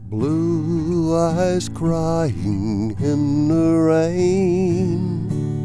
Blue eyes crying in the rain.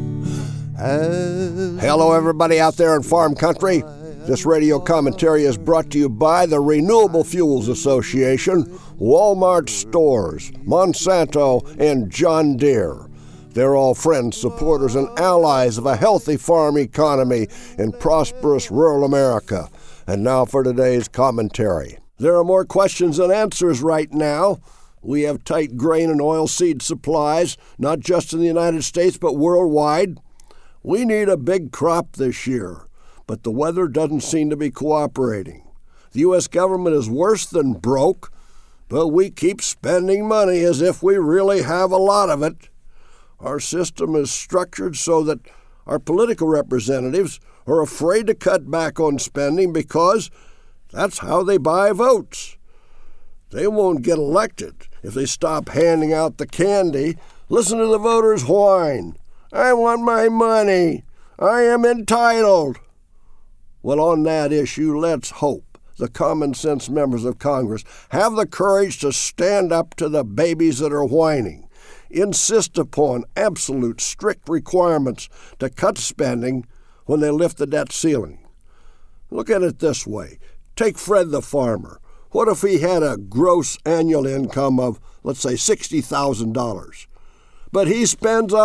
Hello, everybody out there in farm country. This radio commentary is brought to you by the Renewable Fuels Association, Walmart Stores, Monsanto, and John Deere. They're all friends, supporters, and allies of a healthy farm economy in prosperous rural America. And now for today's commentary. There are more questions than answers right now. We have tight grain and oilseed supplies, not just in the United States, but worldwide. We need a big crop this year, but the weather doesn't seem to be cooperating. The U.S. government is worse than broke, but we keep spending money as if we really have a lot of it. Our system is structured so that our political representatives are afraid to cut back on spending because that's how they buy votes. They won't get elected if they stop handing out the candy. Listen to the voters whine. I want my money. I am entitled. Well, on that issue, let's hope the common sense members of Congress have the courage to stand up to the babies that are whining. Insist upon absolute strict requirements to cut spending when they lift the debt ceiling. Look at it this way. Take Fred the farmer. What if he had a gross annual income of, let's say, $60,000? But he spends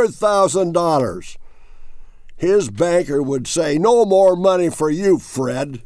$100,000. His banker would say, "No more money for you, Fred."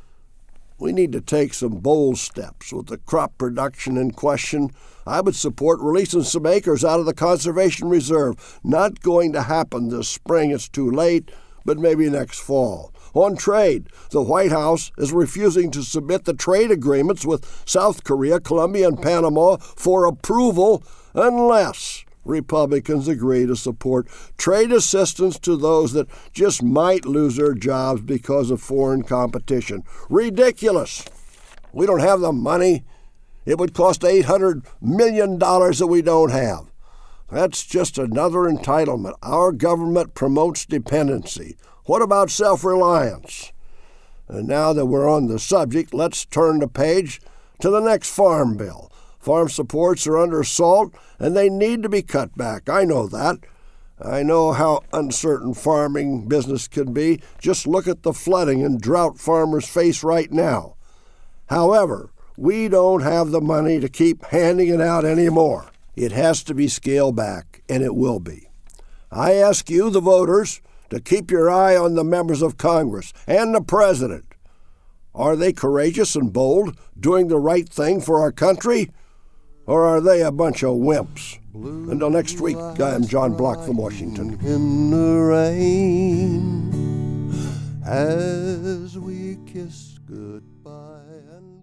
We need to take some bold steps with the crop production in question. I would support releasing some acres out of the Conservation Reserve. Not going to happen this spring. It's too late, but maybe next fall. On trade, the White House is refusing to submit the trade agreements with South Korea, Colombia, and Panama for approval unless Republicans agree to support trade assistance to those that just might lose their jobs because of foreign competition. Ridiculous. We don't have the money. It would cost $800 million that we don't have. That's just another entitlement. Our government promotes dependency. What about self-reliance? And now that we're on the subject, let's turn the page to the next farm bill. Farm supports are under assault, and they need to be cut back. I know that. I know how uncertain farming business can be. Just look at the flooding and drought farmers face right now. However, we don't have the money to keep handing it out anymore. It has to be scaled back, and it will be. I ask you, the voters, to keep your eye on the members of Congress and the President. Are they courageous and bold, doing the right thing for our country? Or are they a bunch of wimps? Until next week, I am John Block from Washington. In the rain, as we kiss goodbye.